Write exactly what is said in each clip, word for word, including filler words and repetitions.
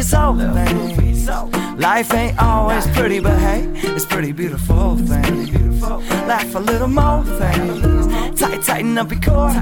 your soul, thing. Life ain't always pretty, but hey, it's pretty beautiful, thing. Laugh a little more, thing. Tight, tighten up your core,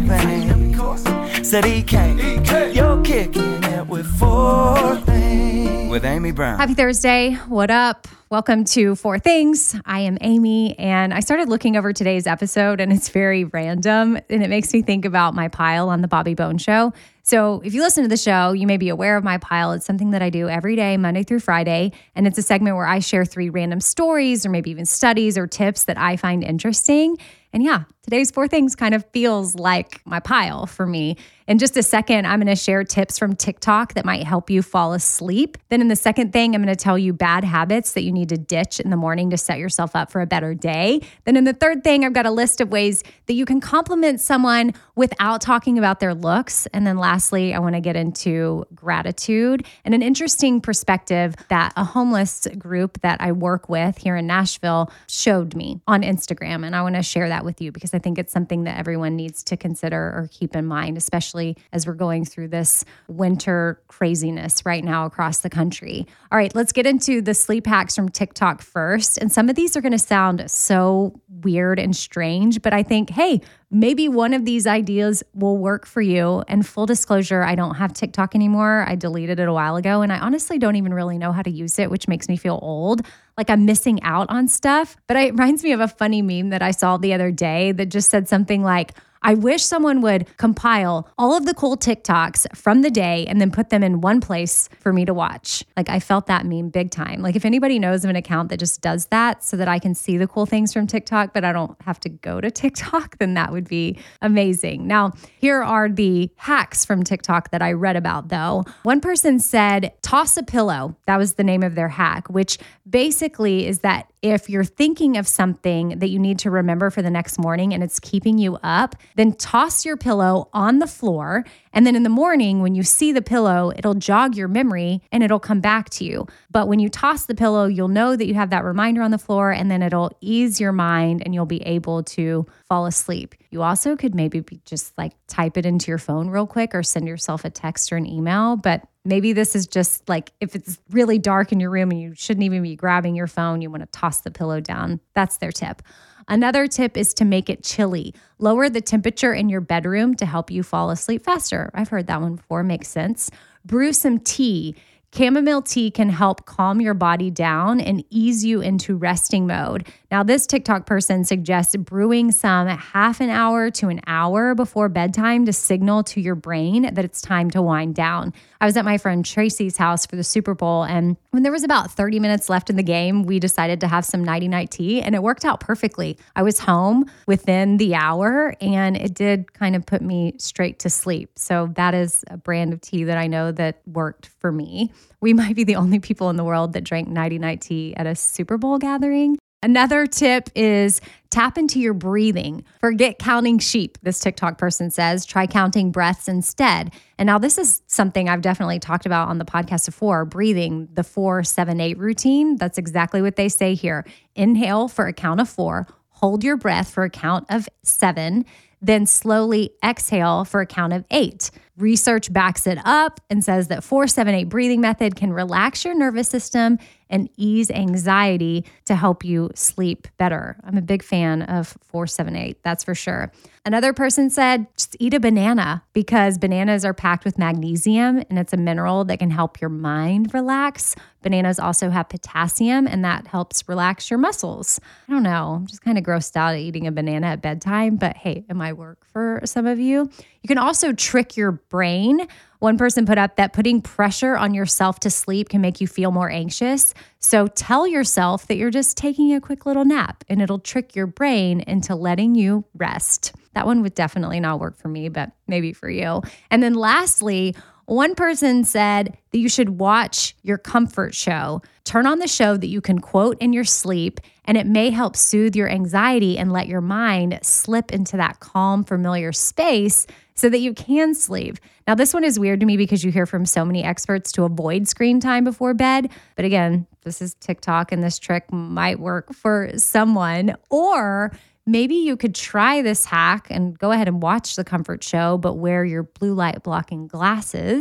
thing. Said E K, you're kicking it with four things. With Amy Brown. Happy Thursday. What up? Welcome to Four Things. I am Amy, and I started looking over today's episode, and it's very random, and it makes me think about my pile on the Bobby Bone Show. So if you listen to the show, you may be aware of my pile. It's something that I do every day, Monday through Friday, and it's a segment where I share three random stories or maybe even studies or tips that I find interesting. And yeah, today's Four Things kind of feels like my pile for me. In just a second, I'm going to share tips from TikTok that might help you fall asleep. Then in the second thing, I'm going to tell you bad habits that you need to ditch in the morning to set yourself up for a better day. Then in the third thing, I've got a list of ways that you can compliment someone without talking about their looks. And then lastly, I want to get into gratitude and an interesting perspective that a homeless group that I work with here in Nashville showed me on Instagram. And I want to share that with you because I think it's something that everyone needs to consider or keep in mind, especially as we're going through this winter craziness right now across the country. All right, let's get into the sleep hacks from TikTok first. And some of these are going to sound so weird and strange, but I think, hey, maybe one of these ideas will work for you. And full disclosure, I don't have TikTok anymore. I deleted it a while ago, and I honestly don't even really know how to use it, which makes me feel old. Like I'm missing out on stuff. But it reminds me of a funny meme that I saw the other day that just said something like, I wish someone would compile all of the cool TikToks from the day and then put them in one place for me to watch. Like I felt that meme big time. Like if anybody knows of an account that just does that so that I can see the cool things from TikTok, but I don't have to go to TikTok, then that would be amazing. Now, here are the hacks from TikTok that I read about though. One person said, toss a pillow. That was the name of their hack, which basically is that if you're thinking of something that you need to remember for the next morning and it's keeping you up, then toss your pillow on the floor. And then in the morning, when you see the pillow, it'll jog your memory and it'll come back to you. But when you toss the pillow, you'll know that you have that reminder on the floor and then it'll ease your mind and you'll be able to fall asleep. You also could maybe be just like type it into your phone real quick or send yourself a text or an email. But maybe this is just like if it's really dark in your room and you shouldn't even be grabbing your phone, you want to toss the pillow down. That's their tip. Another tip is to make it chilly. Lower the temperature in your bedroom to help you fall asleep faster. I've heard that one before. Makes sense. Brew some tea. Chamomile tea can help calm your body down and ease you into resting mode. Now, this TikTok person suggests brewing some half an hour to an hour before bedtime to signal to your brain that it's time to wind down. I was at my friend Tracy's house for the Super Bowl, and when there was about thirty minutes left in the game, we decided to have some nighty-night tea, and it worked out perfectly. I was home within the hour, and it did kind of put me straight to sleep. So that is a brand of tea that I know that worked for me. We might be the only people in the world that drank nighty-night tea at a Super Bowl gathering. Another tip is tap into your breathing. Forget counting sheep, this TikTok person says. Try counting breaths instead. And now this is something I've definitely talked about on the podcast before, breathing, the four, seven, eight routine. That's exactly what they say here. Inhale for a count of four, hold your breath for a count of seven, then slowly exhale for a count of eight. Research backs it up and says that four seven eight breathing method can relax your nervous system and ease anxiety to help you sleep better. I'm a big fan of four seven eight, that's for sure. Another person said, just eat a banana because bananas are packed with magnesium and it's a mineral that can help your mind relax. Bananas also have potassium and that helps relax your muscles. I don't know, I'm just kind of grossed out at eating a banana at bedtime, but hey, it might work for some of you. You can also trick your brain. One person put up that putting pressure on yourself to sleep can make you feel more anxious. So tell yourself that you're just taking a quick little nap and it'll trick your brain into letting you rest. That one would definitely not work for me, but maybe for you. And then lastly, one person said that you should watch your comfort show. Turn on the show that you can quote in your sleep, and it may help soothe your anxiety and let your mind slip into that calm, familiar space so that you can sleep. Now, this one is weird to me because you hear from so many experts to avoid screen time before bed. But again, this is TikTok, and this trick might work for someone. Or maybe you could try this hack and go ahead and watch the comfort show, but wear your blue light blocking glasses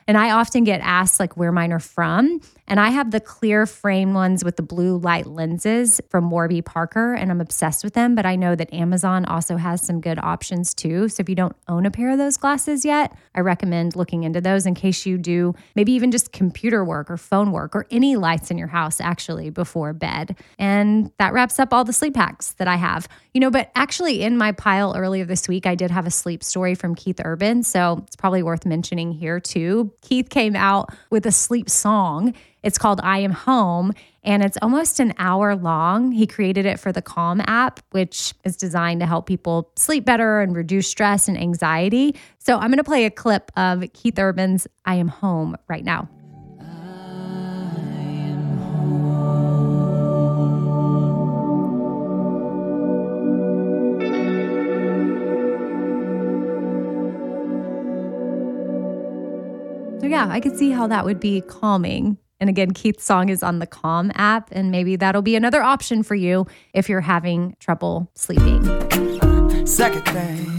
And I often get asked like where mine are from. And I have the clear frame ones with the blue light lenses from Warby Parker, and I'm obsessed with them. But I know that Amazon also has some good options too. So if you don't own a pair of those glasses yet, I recommend looking into those in case you do maybe even just computer work or phone work or any lights in your house actually before bed. And that wraps up all the sleep hacks that I have. You know, but actually in my pile earlier this week, I did have a sleep story from Keith Urban. So it's probably worth mentioning here too. Keith came out with a sleep song. It's called I Am Home, and it's almost an hour long. He created it for the Calm app, which is designed to help people sleep better and reduce stress and anxiety. So I'm going to play a clip of Keith Urban's I Am Home right now. So yeah, I could see how that would be calming. And again, Keith's song is on the Calm app, and maybe that'll be another option for you if you're having trouble sleeping. Second thing.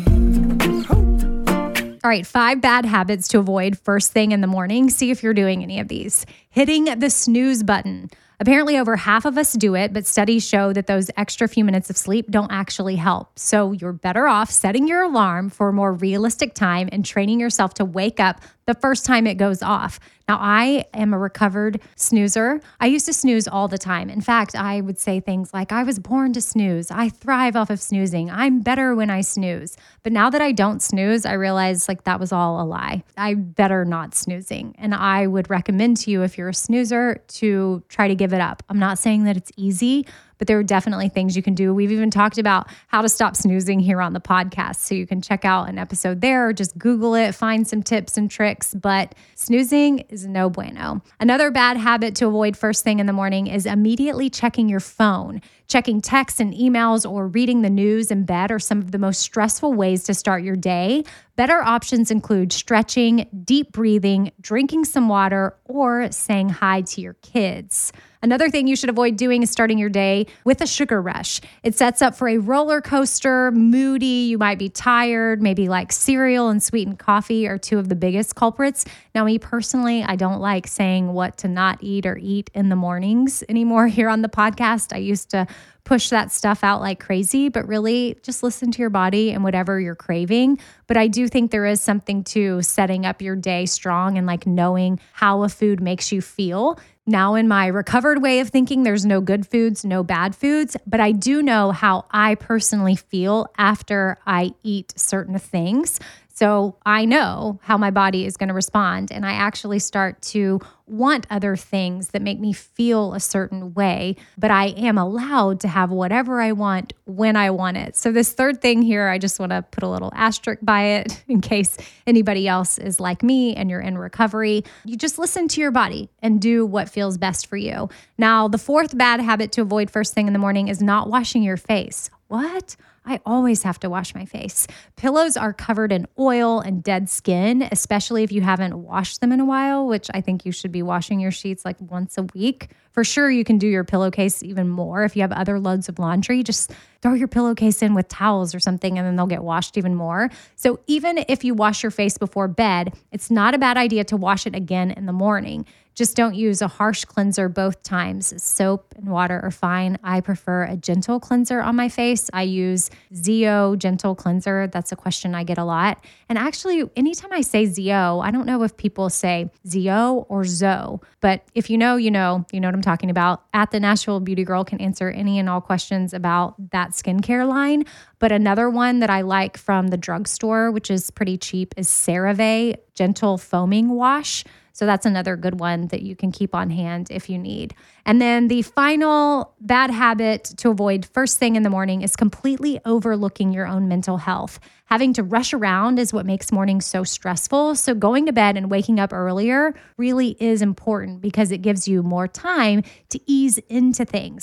All right, five bad habits to avoid first thing in the morning. See if you're doing any of these. Hitting the snooze button. Apparently over half of us do it, but studies show that those extra few minutes of sleep don't actually help. So you're better off setting your alarm for a more realistic time and training yourself to wake up the first time it goes off. Now, I am a recovered snoozer. I used to snooze all the time. In fact, I would say things like, I was born to snooze. I thrive off of snoozing. I'm better when I snooze. But now that I don't snooze, I realize like that was all a lie. I'm better not snoozing. And I would recommend to you, if you're a snoozer, to try to give it up. I'm not saying that it's easy, but there are definitely things you can do. We've even talked about how to stop snoozing here on the podcast. So you can check out an episode there or just Google it, find some tips and tricks. But snoozing is no bueno. Another bad habit to avoid first thing in the morning is immediately checking your phone. Checking texts and emails or reading the news in bed are some of the most stressful ways to start your day. Better options include stretching, deep breathing, drinking some water, or saying hi to your kids. Another thing you should avoid doing is starting your day with a sugar rush. It sets up for a roller coaster, moody, you might be tired, maybe like cereal and sweetened coffee are two of the biggest culprits. Now, me personally, I don't like saying what to not eat or eat in the mornings anymore here on the podcast. I used to push that stuff out like crazy, but really just listen to your body and whatever you're craving. But I do think there is something to setting up your day strong and like knowing how a food makes you feel. Now, in my recovered way of thinking, there's no good foods, no bad foods, but I do know how I personally feel after I eat certain things. So I know how my body is going to respond, and I actually start to want other things that make me feel a certain way, but I am allowed to have whatever I want when I want it. So this third thing here, I just want to put a little asterisk by it in case anybody else is like me and you're in recovery. You just listen to your body and do what feels best for you. Now, the fourth bad habit to avoid first thing in the morning is not washing your face. What? I always have to wash my face. Pillows are covered in oil and dead skin, especially if you haven't washed them in a while, which I think you should be washing your sheets like once a week. For sure, you can do your pillowcase even more. If you have other loads of laundry, just throw your pillowcase in with towels or something, and then they'll get washed even more. So even if you wash your face before bed, it's not a bad idea to wash it again in the morning. Just don't use a harsh cleanser both times. Soap and water are fine. I prefer a gentle cleanser on my face. I use Zeo Gentle Cleanser. That's a question I get a lot. And actually, anytime I say Zeo, I don't know if people say Zeo or Zoe, but if you know, you know, you know what I'm talking about. At the Nashville Beauty Girl can answer any and all questions about that skincare line. But another one that I like from the drugstore, which is pretty cheap, is CeraVe Gentle Foaming Wash. So that's another good one that you can keep on hand if you need. And then the final bad habit to avoid first thing in the morning is completely overlooking your own mental health. Having to rush around is what makes mornings so stressful. So going to bed and waking up earlier really is important because it gives you more time to ease into things.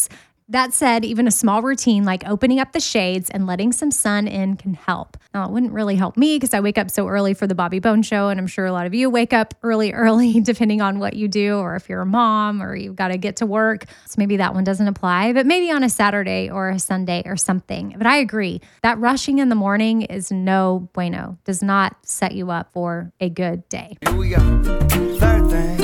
That said, even a small routine like opening up the shades and letting some sun in can help. Now, it wouldn't really help me because I wake up so early for the Bobby Bone Show, and I'm sure a lot of you wake up early, early, depending on what you do, or if you're a mom or you've got to get to work. So maybe that one doesn't apply, but maybe on a Saturday or a Sunday or something. But I agree that rushing in the morning is no bueno, does not set you up for a good day. Here we go. Third thing.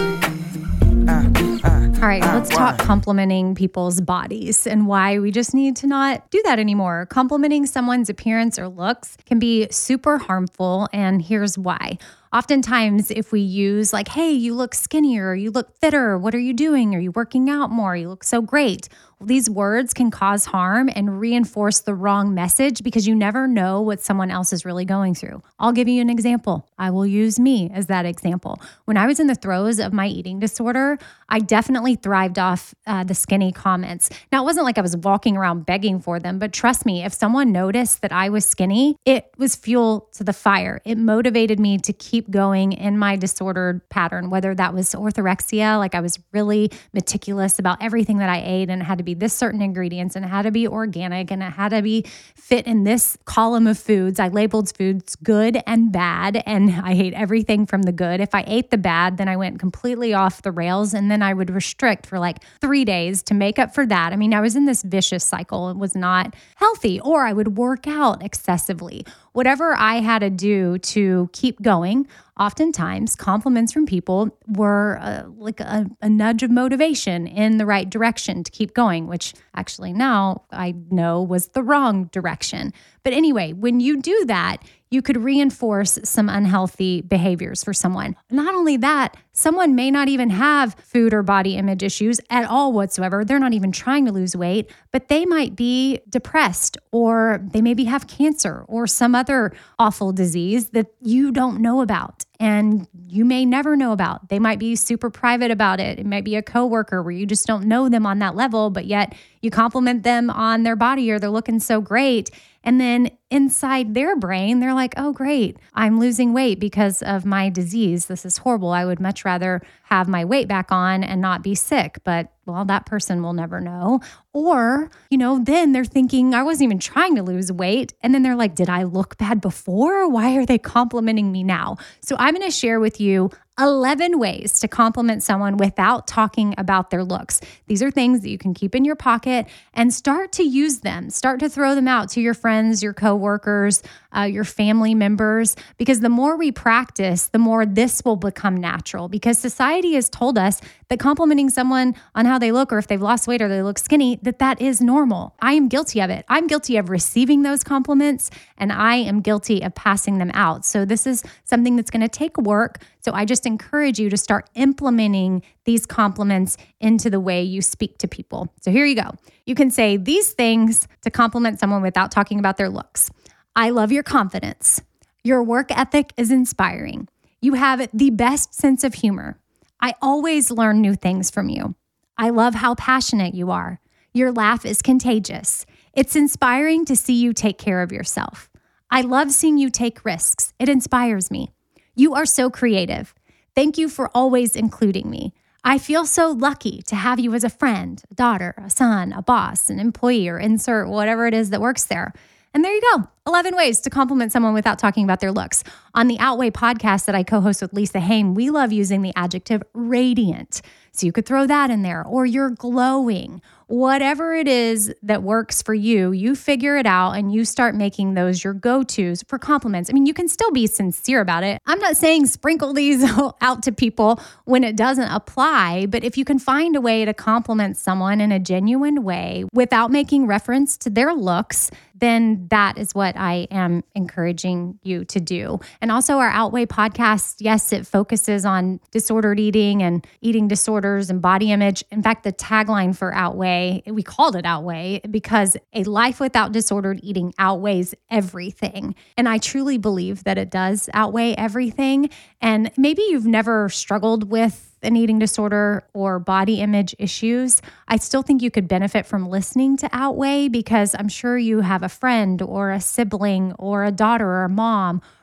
Uh, uh, All right, uh, let's talk why? complimenting people's bodies and why we just need to not do that anymore. Complimenting someone's appearance or looks can be super harmful, and here's why. Oftentimes, if we use like, hey, you look skinnier, you look fitter, what are you doing? Are you working out more? You look so great. Well, these words can cause harm and reinforce the wrong message because you never know what someone else is really going through. I'll give you an example. I will use me as that example. When I was in the throes of my eating disorder, I definitely thrived off uh, the skinny comments. Now, it wasn't like I was walking around begging for them, but trust me, if someone noticed that I was skinny, it was fuel to the fire. It motivated me to keep going in my disordered pattern, whether that was orthorexia, like I was really meticulous about everything that I ate and it had to be this certain ingredients and it had to be organic and it had to be fit in this column of foods. I labeled foods good and bad, and I ate everything from the good. If I ate the bad, then I went completely off the rails, and then I would restrict for like three days to make up for that. I mean, I was in this vicious cycle. It was not healthy, or I would work out excessively. Whatever I had to do to keep going, oftentimes compliments from people were uh, like a, a nudge of motivation in the right direction to keep going, which actually now I know was the wrong direction. But anyway, when you do that, you could reinforce some unhealthy behaviors for someone. Not only that, someone may not even have food or body image issues at all whatsoever. They're not even trying to lose weight, but they might be depressed, or they maybe have cancer or some other awful disease that you don't know about and you may never know about. They might be super private about it. It might be a coworker where you just don't know them on that level, but yet you compliment them on their body or they're looking so great. And then inside their brain, they're like, oh, great, I'm losing weight because of my disease. This is horrible. I would much rather have my weight back on and not be sick. But, well, that person will never know. Or, you know, then they're thinking, I wasn't even trying to lose weight. And then they're like, did I look bad before? Why are they complimenting me now? So I'm going to share with you eleven ways to compliment someone without talking about their looks. These are things that you can keep in your pocket and start to use them. Start to throw them out to your friends, your coworkers, uh, your family members, because the more we practice, the more this will become natural, because society has told us that complimenting someone on how they look, or if they've lost weight or they look skinny, that that is normal. I am guilty of it. I'm guilty of receiving those compliments, and I am guilty of passing them out. So this is something that's going to take work. So I just encourage you to start implementing these compliments into the way you speak to people. So here you go. You can say these things to compliment someone without talking about their looks. I love your confidence. Your work ethic is inspiring. You have the best sense of humor. I always learn new things from you. I love how passionate you are. Your laugh is contagious. It's inspiring to see you take care of yourself. I love seeing you take risks. It inspires me. You are so creative. Thank you for always including me. I feel so lucky to have you as a friend, a daughter, a son, a boss, an employee, or insert whatever it is that works there. And there you go. eleven ways to compliment someone without talking about their looks. On the Outweigh podcast that I co-host with Lisa Haim, we love using the adjective radiant. So you could throw that in there, or you're glowing. Whatever it is that works for you, you figure it out and you start making those your go-tos for compliments. I mean, you can still be sincere about it. I'm not saying sprinkle these out to people when it doesn't apply, but if you can find a way to compliment someone in a genuine way without making reference to their looks, then that is what I am encouraging you to do. And also our Outweigh podcast, yes, it focuses on disordered eating and eating disorders and body image. In fact, the tagline for Outweigh, we called it Outweigh because a life without disordered eating outweighs everything. And I truly believe that it does outweigh everything. And maybe you've never struggled with an eating disorder or body image issues. I still think you could benefit from listening to Outweigh, because I'm sure you have a friend or a sibling or a daughter or a mom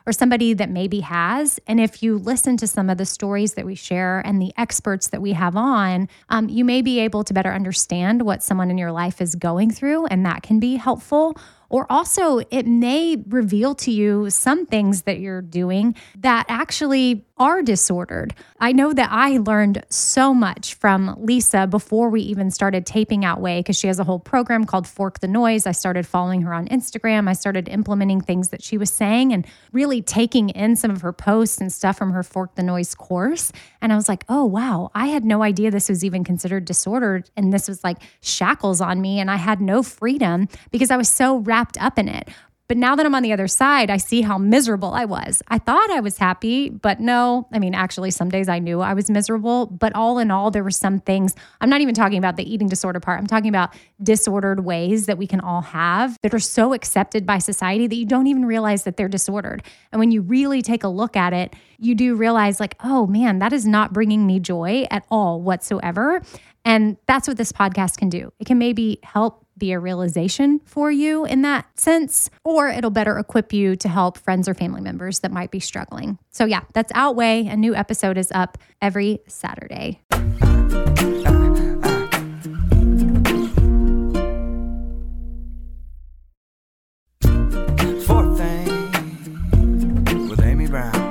or somebody that maybe has. And if you listen to some of the stories that we share and the experts that we have on, um, you may be able to better understand what someone in your life is going through, and that can be helpful. Or also, it may reveal to you some things that you're doing that actually are disordered. I know that I learned so much from Lisa before we even started taping Outweigh, because she has a whole program called Fork the Noise. I started following her on Instagram. I started implementing things that she was saying and really taking in some of her posts and stuff from her Fork the Noise course. And I was like, oh, wow, I had no idea this was even considered disordered. And this was like shackles on me. And I had no freedom because I was so wrapped up in it. But now that I'm on the other side, I see how miserable I was. I thought I was happy, but no. I mean, actually, some days I knew I was miserable. But all in all, there were some things. I'm not even talking about the eating disorder part. I'm talking about disordered ways that we can all have that are so accepted by society that you don't even realize that they're disordered. And when you really take a look at it, you do realize like, oh man, that is not bringing me joy at all whatsoever. And that's what this podcast can do. It can maybe help be a realization for you in that sense, or it'll better equip you to help friends or family members that might be struggling. So yeah, that's Outweigh. A new episode is up every Saturday. Fourth Thing with Amy Brown.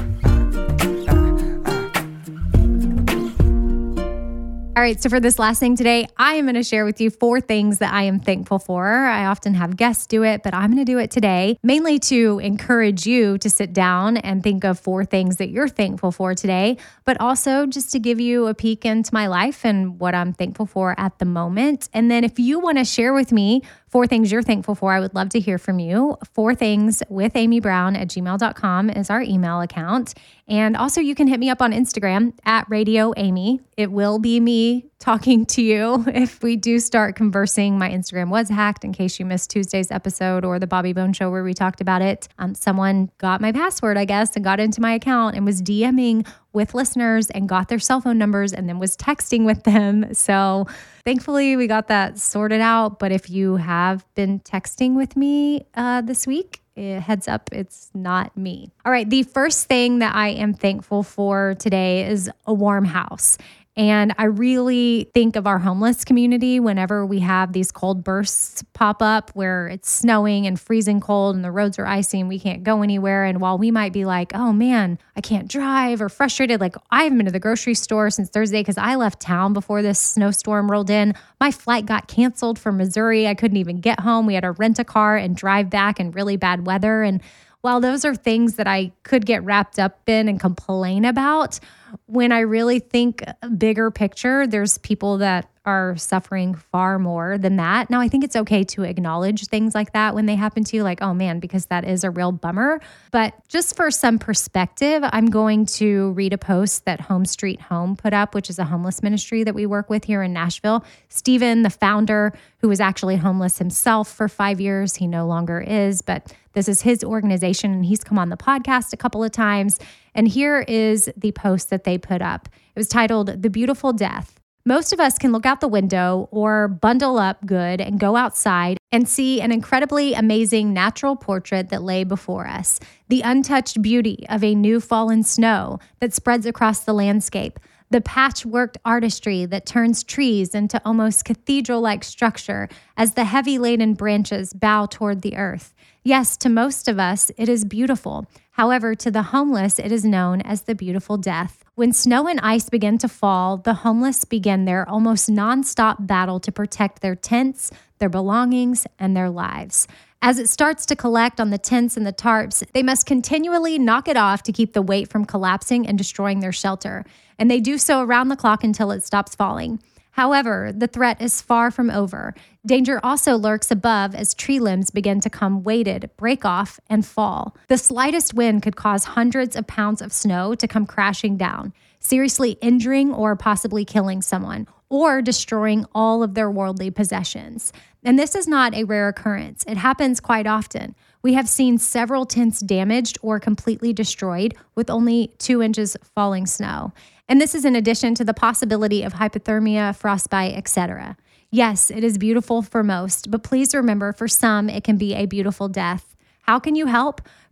All right, so for this last thing today, I am going to share with you four things that I am thankful for. I often have guests do it, but I'm going to do it today, mainly to encourage you to sit down and think of four things that you're thankful for today, but also just to give you a peek into my life and what I'm thankful for at the moment. And then if you want to share with me four things you're thankful for, I would love to hear from you. Four things with Amy Brown at gmail dot com is our email account. And also you can hit me up on Instagram at Radio Amy. It will be me talking to you if we do start conversing. My Instagram was hacked in case you missed Tuesday's episode or the Bobby Bone Show where we talked about it. Um, someone got my password, I guess, and got into my account and was DMing with listeners and got their cell phone numbers and then was texting with them. So thankfully we got that sorted out. But if you have been texting with me uh, this week, eh, heads up, it's not me. All right. The first thing that I am thankful for today is a warm house. And I really think of our homeless community whenever we have these cold bursts pop up where it's snowing and freezing cold and the roads are icy and we can't go anywhere. And while we might be like, oh man, I can't drive or frustrated, like I haven't been to the grocery store since Thursday because I left town before this snowstorm rolled in. My flight got canceled from Missouri. I couldn't even get home. We had to rent a car and drive back in really bad weather. And while those are things that I could get wrapped up in and complain about, when I really think bigger picture, there's people that are suffering far more than that. Now, I think it's okay to acknowledge things like that when they happen to you, like, oh man, because that is a real bummer. But just for some perspective, I'm going to read a post that Home Street Home put up, which is a homeless ministry that we work with here in Nashville. Stephen, the founder, who was actually homeless himself for five years, he no longer is, but this is his organization, and he's come on the podcast a couple of times. And here is the post that they put up. It was titled, The Beautiful Death. Most of us can look out the window or bundle up good and go outside and see an incredibly amazing natural portrait that lay before us. The untouched beauty of a new fallen snow that spreads across the landscape. The patchworked artistry that turns trees into almost cathedral-like structure as the heavy laden branches bow toward the earth. Yes, to most of us, it is beautiful. However, to the homeless, it is known as the beautiful death. When snow and ice begin to fall, the homeless begin their almost nonstop battle to protect their tents, their belongings, and their lives. As it starts to collect on the tents and the tarps, they must continually knock it off to keep the weight from collapsing and destroying their shelter. And they do so around the clock until it stops falling. However, the threat is far from over. Danger also lurks above as tree limbs begin to come weighted, break off, and fall. The slightest wind could cause hundreds of pounds of snow to come crashing down, seriously injuring or possibly killing someone, or destroying all of their worldly possessions. And this is not a rare occurrence. It happens quite often. We have seen several tents damaged or completely destroyed with only two inches falling snow. And this is in addition to the possibility of hypothermia, frostbite, et cetera. Yes, it is beautiful for most, but please remember, for some, it can be a beautiful death. How can you help?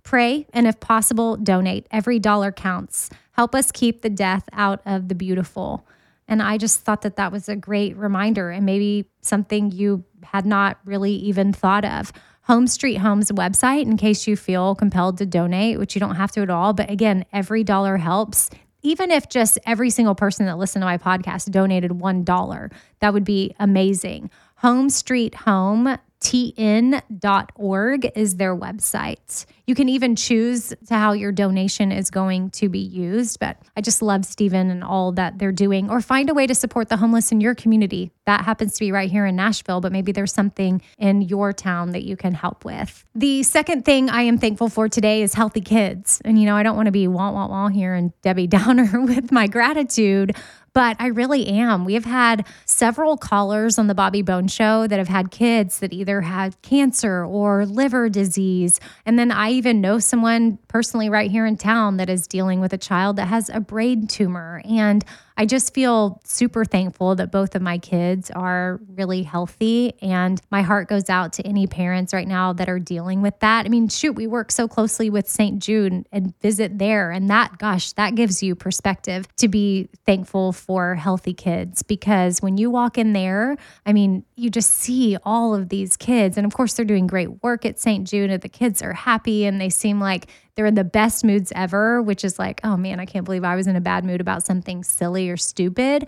pray, and if possible, donate. Every dollar counts. Help us keep the death out of the beautiful. And I just thought that that was a great reminder and maybe something you had not really even thought of. Home Street Home's website, in case you feel compelled to donate, which you don't have to at all. But again, every dollar helps. Even if just every single person that listened to my podcast donated one dollar, that would be amazing. Home Street Home, T N dot org is their website. You can even choose to how your donation is going to be used, but I just love Stephen and all that they're doing. Or find a way to support the homeless in your community. That happens to be right here in Nashville, but maybe there's something in your town that you can help with. The second thing I am thankful for today is healthy kids. And you know, I don't want to be wah, wah, wah here and Debbie Downer with my gratitude, but I really am. We have had several callers on the Bobby Bones Show that have had kids that either had cancer or liver disease. And then I even know someone personally right here in town that is dealing with a child that has a brain tumor. And I just feel super thankful that both of my kids are really healthy. And my heart goes out to any parents right now that are dealing with that. I mean, shoot, we work so closely with Saint Jude and visit there. And that, gosh, that gives you perspective to be thankful for healthy kids. Because when you walk in there, I mean, you just see all of these kids. And of course, they're doing great work at Saint Jude. And the kids are happy and they seem like they're in the best moods ever, which is like, oh man, I can't believe I was in a bad mood about something silly or stupid.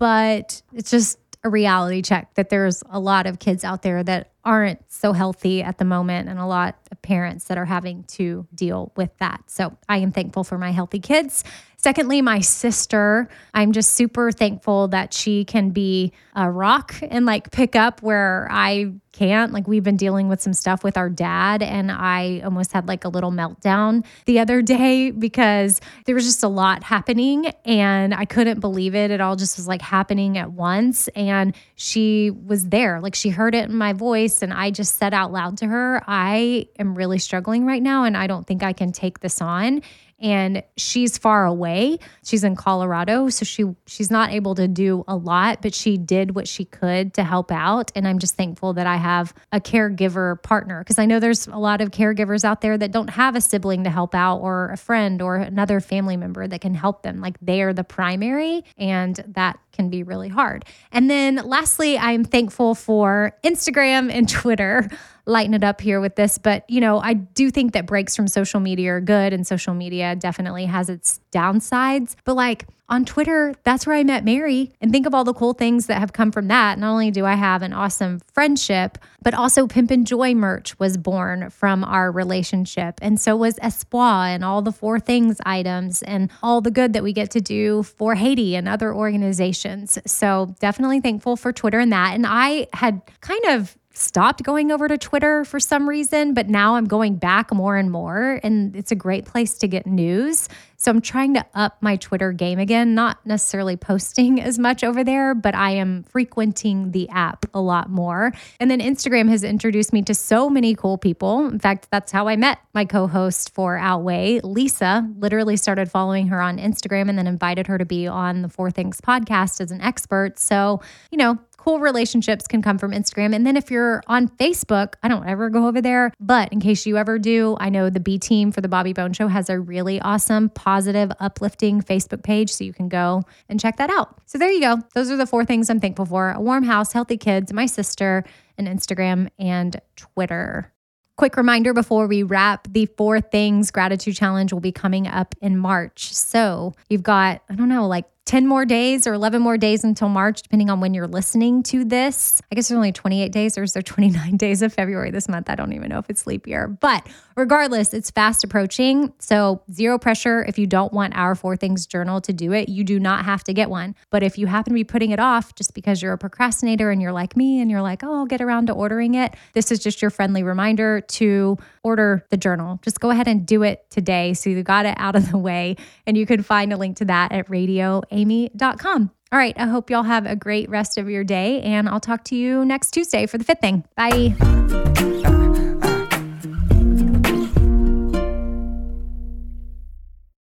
But it's just a reality check that there's a lot of kids out there that aren't so healthy at the moment and a lot of parents that are having to deal with that. So I am thankful for my healthy kids. Secondly, my sister, I'm just super thankful that she can be a rock and like pick up where I can't. Like we've been dealing with some stuff with our dad and I almost had like a little meltdown the other day because there was just a lot happening and I couldn't believe it. It all just was like happening at once. And she was there, like she heard it in my voice and I just said out loud to her, I am really struggling right now and I don't think I can take this on. And she's far away. She's in Colorado, so she she's not able to do a lot, but she did what she could to help out. And I'm just thankful that I have a caregiver partner because I know there's a lot of caregivers out there that don't have a sibling to help out or a friend or another family member that can help them. Like they are the primary, and that can be really hard. And then lastly, I'm thankful for Instagram and Twitter. Lighten it up here with this, but you know, I do think that breaks from social media are good and social media definitely has its downsides, but like on Twitter, that's where I met Mary and think of all the cool things that have come from that. Not only do I have an awesome friendship, but also Pimp and Joy merch was born from our relationship. And so was Espoir and all the Four Things items and all the good that we get to do for Haiti and other organizations. So definitely thankful for Twitter and that. And I had kind of stopped going over to Twitter for some reason, but now I'm going back more and more, and it's a great place to get news. So I'm trying to up my Twitter game again, not necessarily posting as much over there, but I am frequenting the app a lot more. And then Instagram has introduced me to so many cool people. In fact, that's how I met my co-host for Outweigh, Lisa. Literally started following her on Instagram and then invited her to be on the Four Things podcast as an expert. So, you know, cool relationships can come from Instagram. And then if you're on Facebook, I don't ever go over there, but in case you ever do, I know the B team for the Bobby Bones Show has a really awesome, positive, uplifting Facebook page. So you can go and check that out. So there you go. Those are the four things I'm thankful for: a warm house, healthy kids, my sister, and Instagram and Twitter. Quick reminder before we wrap, the Four Things Gratitude Challenge will be coming up in March. So you've got, I don't know, like ten more days or eleven more days until March, depending on when you're listening to this. I guess there's only twenty-eight days, or is there twenty-nine days of February this month? I don't even know if it's leap year. But regardless, it's fast approaching. So zero pressure. If you don't want our Four Things journal to do it, you do not have to get one. But if you happen to be putting it off just because you're a procrastinator and you're like me and you're like, oh, I'll get around to ordering it, this is just your friendly reminder to order the journal. Just go ahead and do it today. So you got it out of the way, and you can find a link to that at radio amy dot com. All right. I hope y'all have a great rest of your day, and I'll talk to you next Tuesday for the fifth thing. Bye.